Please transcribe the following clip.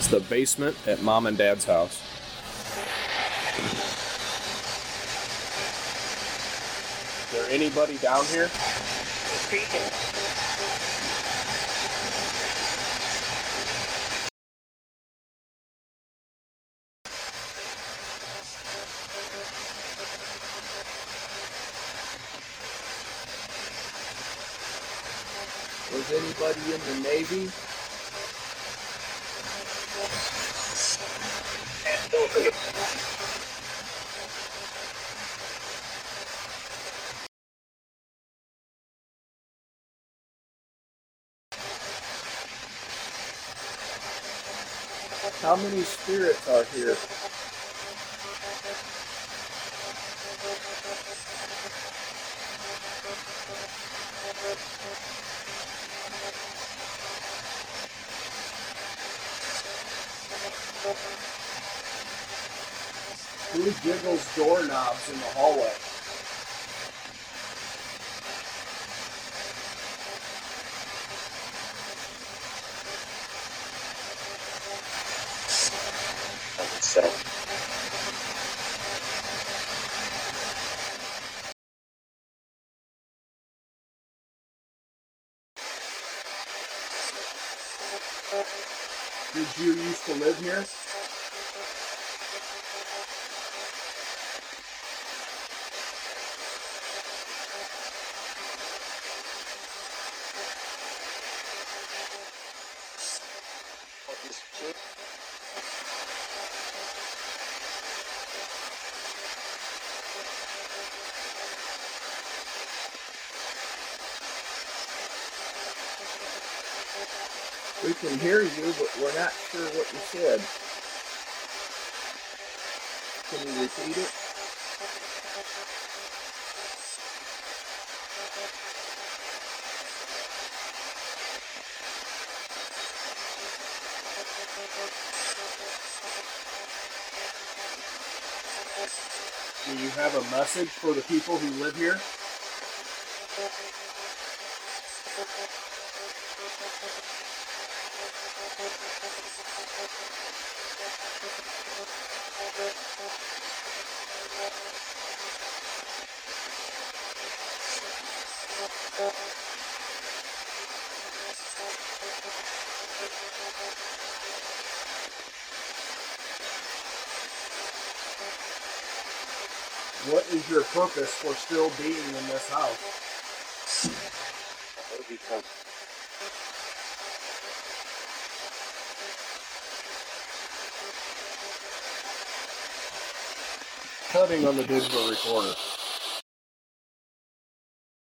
the basement at Mom and Dad's house. Is there anybody down here? Was anybody in the Navy? How many spirits are here? Who jiggles doorknobs in the hallway? Did you used to live here? We can hear you, but we're not sure what you said. Can you repeat it? Do you have a message for the people who live here? What is your purpose for still being in this house? Cutting on the digital recorder.